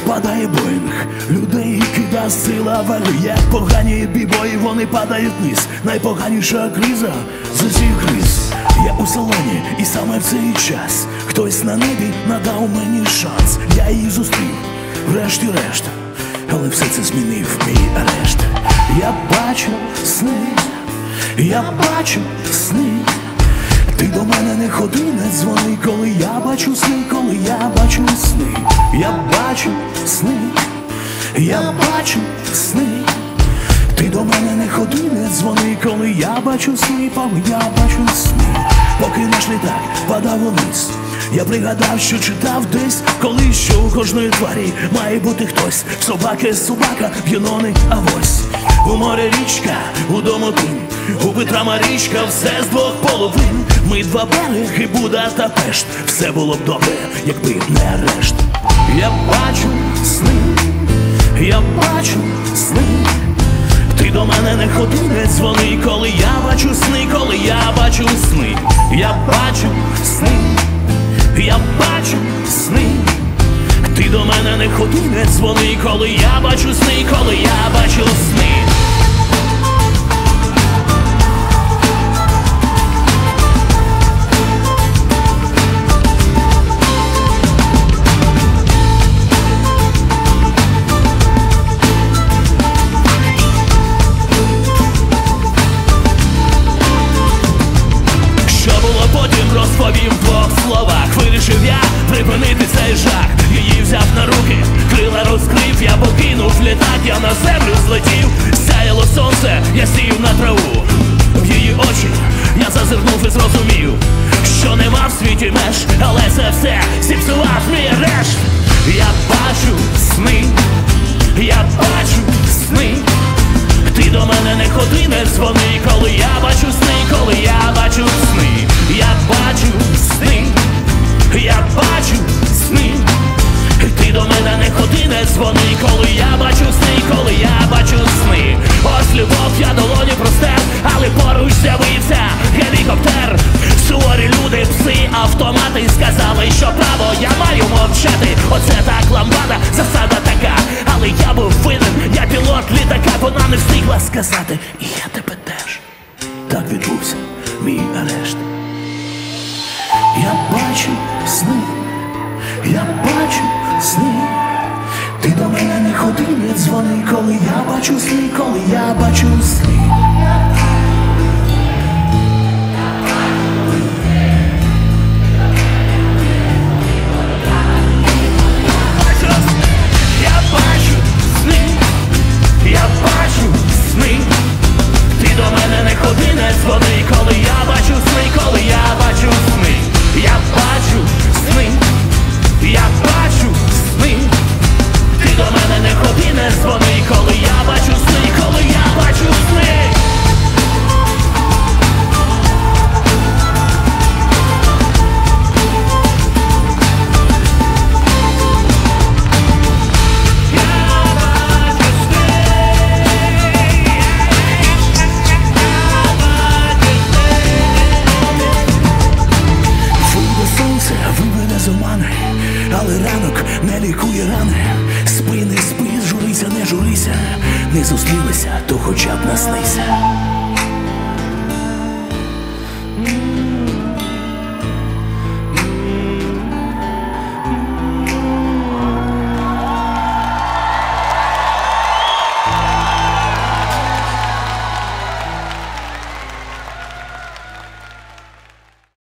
падає Боїнг, людей кида сила ваги, як погані бібої, вони падають вниз. Найпоганіша криза з усіх криз. Я у салоні, і саме в цей час хтось на небі надав мені шанс. Я її зустрів, врешті-решт, але все це змінив мій арешт. Я бачу сни, я бачу сни. Ти до мене не ходи, не дзвони, коли я бачу сни, коли я бачу сни. Я бачу сни, я бачу сни. Ти до мене не ходи, не дзвони, коли я бачу сни, коли я бачу сни. Поки наш літак падав униз, я пригадав, що читав десь колись, що у кожної тварі має бути хтось. В собаки собака, в юнони авось. У морі річка, у дому тим, у Петра Марічка, все з двох половин. Ми два береги, Буда та Пешт. Все було б добре, якби не арешт. Я бачу сни, я бачу сни. Ти до мене не ходи, не дзвони, коли я бачу сни, коли я бачу сни. Я бачу сни, я бачу сни. Ти до мене не ходи, не дзвони, коли я бачу сни, коли я бачу сни. Розповім в двох словах, вирішив я припинити цей жах. Її взяв на руки, крила розкрив, я покинув літак, я на землю злетів. Сяяло сонце, я сів на траву. В її очі я зазирнув і зрозумів, що нема в світі меж, але це все зіпсував мій арешт. Я бачу сни, я бачу сни. Ти до мене не ходи, не дзвони, коли я бачу сни, коли я бачу сни. Я бачу сни, я бачу сни. Ти до мене не ходи, не дзвони, коли я бачу сни, коли я бачу сни. Ось любов, я долоні простер, але поруч з'явився гелікоптер. Суворі люди, пси, автомати сказали, що право я маю мовчати. Оце так ламбада, засада така. Але я був винен, я пілот літака, вона не встигла сказати, і я тебе теж. Так відбувся мій арешт. Я бачу сни, я бачу сни. Ти до мене не ходи, не дзвони, коли я бачу сни, коли я бачу сни. Я бачу сни, я бачу сни. Ти до мене не ходи, не дзвони, коли я бачу сни, коли я бачу сни. Я бачу сни, я бачу сни. Ти до мене не ходи, не дзвони, коли я бачу сни, коли я бачу сни. Але ранок не лікує рани. Спи, не спи, журися, не журися. Не зустрілися, то хоча б наснися.